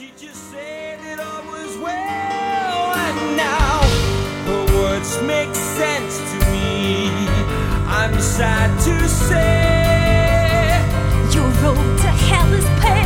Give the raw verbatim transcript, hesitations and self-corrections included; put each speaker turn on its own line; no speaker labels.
She just said it all was well, and now her words make sense to me. I'm sad to say
Your road to hell is paved.